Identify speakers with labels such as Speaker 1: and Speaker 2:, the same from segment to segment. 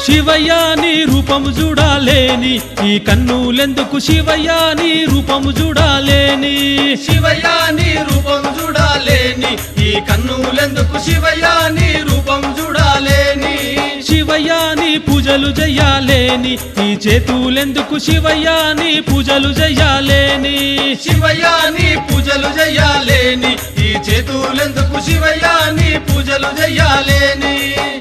Speaker 1: శివయ్య నీ రూపము చూడాలేని ఈ కన్నులెందుకు శివయ్య నీ రూపము చూడాలేని
Speaker 2: శివయ్య నీ రూపం చూడాలేని ఈ కన్నులెందుకు శివయ్య నీ రూపం చూడాలేని
Speaker 1: శివయ్య నీ పూజలు చెయ్యాలేని ఈ చేతులెందుకు శివయ్య నీ పూజలు చెయ్యాలేని
Speaker 2: శివయ్య నీ పూజలు చెయ్యాలేని ఈ చేతులెందుకు శివయ్య నీ పూజలు చెయ్యాలేని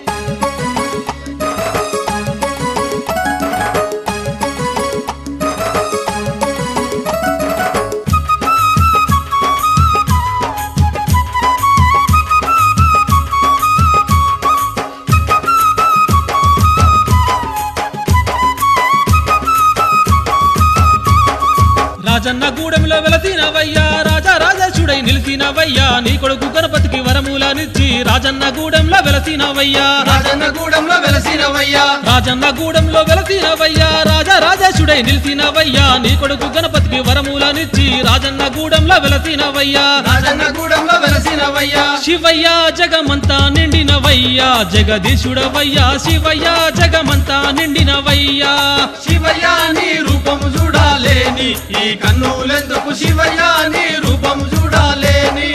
Speaker 1: రాజన్న గూడెంలో వెలసినవయ్యా రాజా రాజేశుడై నిలిచినవయ్యా నీ కొడుకు గణపతికి వరములనిచ్చి రాజన్న గూడెంలో వెలసినవయ్యా
Speaker 2: రాజన్న గూడెంలో వెలసినవయ్యా
Speaker 1: రాజన్న గూడెంలో వెలసినవయ్యా రాజా రాజేశుడై నిలిచినవయ్యా నీ కొడుకు గణపతికి వరములనిచ్చి రాజన్న గూడెంలో వెలసినవయ్యా
Speaker 2: రాజన్న గూడెంలో వెలసినవయ్యా
Speaker 1: శివయ్య జగమంతా నిండినవయ్యా జగదీశుడవయ్యా శివయ్య జగమంతా నిండినవయ్యా
Speaker 2: శివయ్య నీ రూపము చూడాలేని ఈ కన్నులెందుకు శివయ్య నీ రూపము చూడాలేని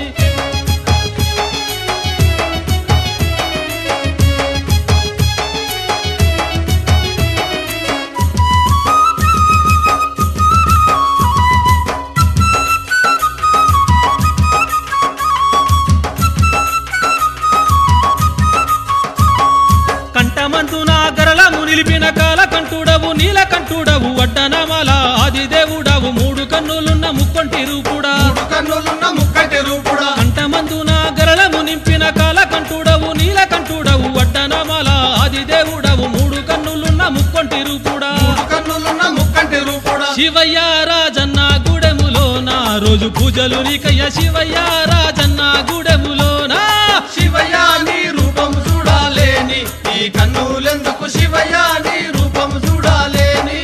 Speaker 1: కంఠమందున గరళము నిలిపిన కాలకంఠుడవు నీలకంఠుడవు అడ్డనమల ఆదిదేవుడవు మూడు కన్నులున్న ముక్కొంటి రూపుడా
Speaker 2: మూడు కన్నులున్న ముక్కంటి రూపుడా
Speaker 1: కంఠమందున గరళము నింపిన కాలకంఠుడవు నీలకంఠుడవు అడ్డనమల ఆదిదేవుడవు మూడు కన్నులున్న ముక్కొంటి రూపుడా
Speaker 2: మూడు కన్నులున్న ముక్కంటి రూపుడా
Speaker 1: శివయ్య రాజన్న గూడెములోన రోజు పూజలు నీకయ్య శివయ్య రాజన్న గూడెములోన
Speaker 2: శివయ్య నీ రూపము చూడాలేని ఈ కన్నులెందుకు శివయ్య నీ రూపము చూడాలేని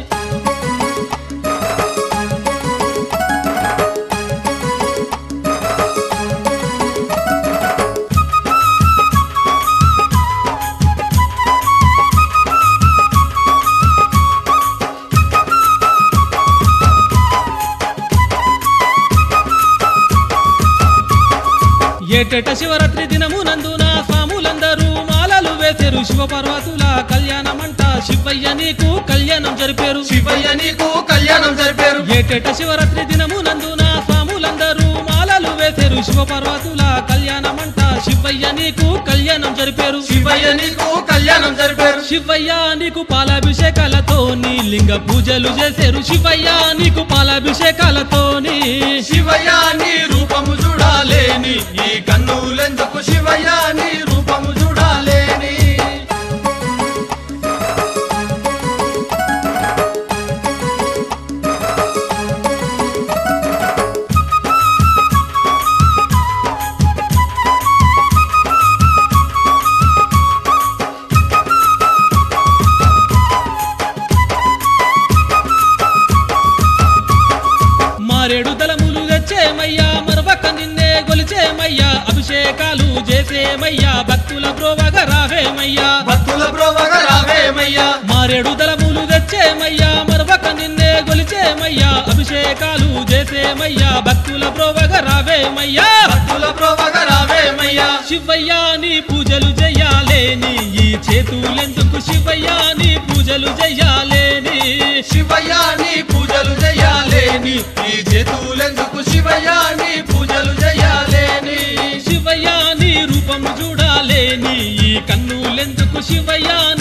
Speaker 1: ఏటేట శివరాత్రి దినమునందున స్వాములందరూ మాలలు వేసెరు శివపార్వతుల కళ్యాణమంట శివయ్య నీకు కళ్యాణం జరిపేరు
Speaker 2: శివయ్య నీకు కళ్యాణం జరిపారు
Speaker 1: ఏటేట శివరాత్రి దినమునందున స్వాములందరూ మాలలు వేసెరు శివపార్వతుల కళ్యాణమంట శివయ్య నీకు కళ్యాణం జరిపేరు
Speaker 2: శివయ్య నీకు కళ్యాణం జరిపారు
Speaker 1: శివయ్య నీకు పాలాభిషేకాలతోని లింగ పూజలు చేసేరు శివయ్య నీకు పాలాభిషేకాలతోని
Speaker 2: శివయ్య నీ రూపము చూడాలేని ఈ కన్నులెందుకు శివయ్య నీ రూపము చూడాలేని
Speaker 1: మారేడు దళములు తెచ్చేమయ్యా మరవక నిన్నే గొలిచేమయ్యా అభిషేకాలు చేసేమయ్యా భక్తుల ప్రోవగా రావేమయ్యా
Speaker 2: భక్తుల ప్రోవగా రావేమయ్యా
Speaker 1: మారేడు దళములు తెచ్చేమయ్యా మరవక నిన్నే గొలిచేమయ్యా అభిషేకాలు చేసేమయ్యా భక్తుల ప్రోవగా రావేమయ్యా
Speaker 2: భక్తుల ప్రోవగా రావేమయ్యా
Speaker 1: శివయ్య నీ పూజలు చెయ్యాలేని ఈ చేతులెందుకు శివయ్య నీ పూజలు చెయ్యాలేని
Speaker 2: శివయ్య నీ పూజలు చేయాలేని ఈ చేతులెందుకు శివయ్య నీ పూజలు చేయాలేని
Speaker 1: శివయ్య నీ రూపము చూడాలేని ఈ కన్నులెందుకు శివయ్య